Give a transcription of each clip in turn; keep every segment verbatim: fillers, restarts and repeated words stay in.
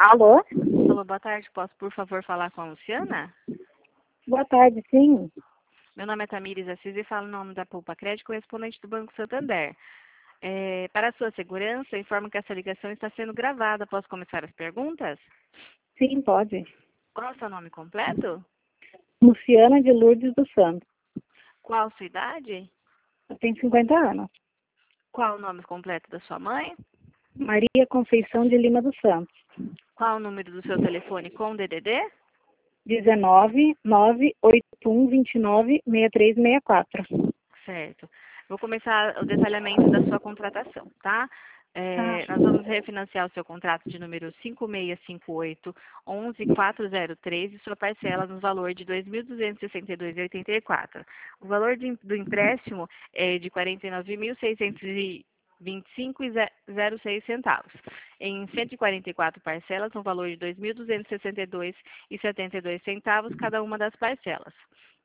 Alô? Alô, boa tarde. Posso, por favor, falar com a Luciana? Boa tarde, sim. Meu nome é Tamires Assis e falo em nome da Poupa Crédito, correspondente do Banco Santander. É, para a sua segurança, informo que essa ligação está sendo gravada. Posso começar as perguntas? Sim, pode. Qual é o seu nome completo? Luciana de Lourdes dos Santos. Qual a sua idade? Eu tenho cinquenta anos. Qual o nome completo da sua mãe? Maria Conceição de Lima dos Santos. Qual o número do seu telefone com D D D? dezenove, nove oito um, vinte e nove, sessenta e três sessenta e quatro. Certo. Vou começar o detalhamento da sua contratação, tá? Tá. É, nós vamos refinanciar o seu contrato de número cinco seis cinco oito, onze quatro zero três e sua parcela no valor de dois mil duzentos e sessenta e dois reais e oitenta e quatro centavos. O valor de, do empréstimo é de quarenta e nove mil seiscentos e vinte e cinco reais e zero seis centavos. Em cento e quarenta e quatro parcelas, no valor de dois mil duzentos e sessenta e dois reais e setenta e dois centavos cada uma das parcelas.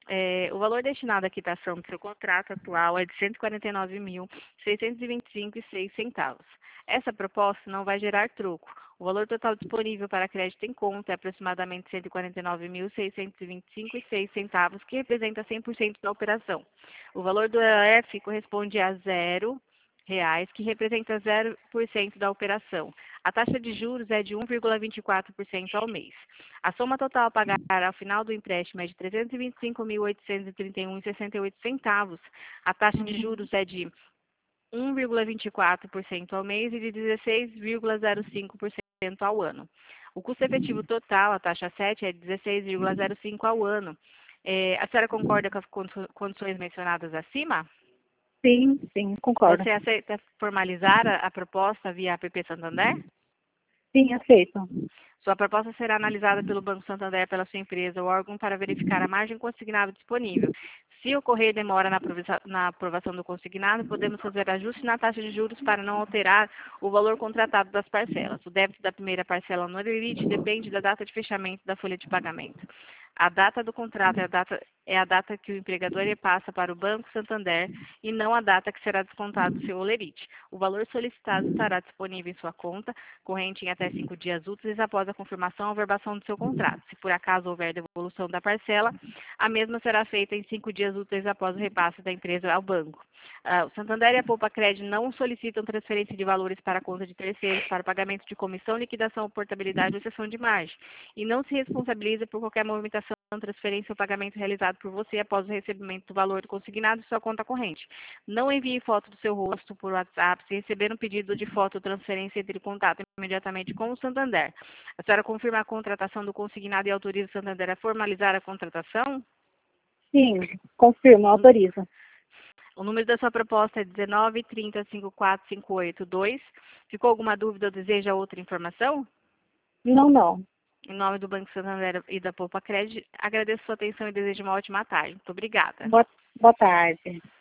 É, o valor destinado à quitação do seu contrato atual é de cento e quarenta e nove mil seiscentos e vinte e cinco reais e seis centavos. Essa proposta não vai gerar troco. O valor total disponível para crédito em conta é aproximadamente cento e quarenta e nove mil seiscentos e vinte e cinco reais e seis centavos, que representa cem por cento da operação. O valor do E L F corresponde a zero reais, que representa zero por cento da operação. A taxa de juros é de um vírgula vinte e quatro por cento ao mês. A soma total a pagar ao final do empréstimo é de trezentos e vinte e cinco mil oitocentos e trinta e um reais e sessenta e oito centavos. A taxa de juros é de um vírgula vinte e quatro por cento ao mês e de dezesseis vírgula zero cinco por cento ao ano. O custo efetivo total, a taxa sete, é de dezesseis vírgula zero cinco por cento ao ano. É, a senhora concorda com as condições mencionadas acima? Sim, sim, concordo. Você aceita formalizar a, a proposta via A P P Santander? Sim, aceito. Sua proposta será analisada pelo Banco Santander, pela sua empresa ou órgão para verificar a margem consignada disponível. Se ocorrer demora na aprovação, na aprovação do consignado, podemos fazer ajuste na taxa de juros para não alterar o valor contratado das parcelas. O débito da primeira parcela no limite depende da data de fechamento da folha de pagamento. A data do contrato é a data, é a data que o empregador repassa para o Banco Santander e não a data que será descontado do seu olerite. O valor solicitado estará disponível em sua conta corrente em até cinco dias úteis após a confirmação ou verbação do seu contrato. Se por acaso houver devolução da parcela, a mesma será feita em cinco dias úteis após o repasse da empresa ao banco. Uh, o Santander e a Poupa Crédito não solicitam transferência de valores para a conta de terceiros para pagamento de comissão, liquidação, portabilidade ou cessão de margem, e não se responsabiliza por qualquer movimentação, transferência ou pagamento realizado por você após o recebimento do valor consignado em sua conta corrente. Não envie foto do seu rosto por WhatsApp. Se receber um pedido de foto ou transferência, entre em contato imediatamente com o Santander. A senhora confirma a contratação do consignado e autoriza o Santander a formalizar a contratação? Sim, confirmo, autorizo. O número da sua proposta é dezenove, trinta, cinquenta e quatro, cinquenta e oito, dois. Ficou alguma dúvida ou deseja outra informação? Não, não. Em nome do Banco Santander e da Poupa Crédito, agradeço sua atenção e desejo uma ótima tarde. Muito obrigada. Boa, boa tarde.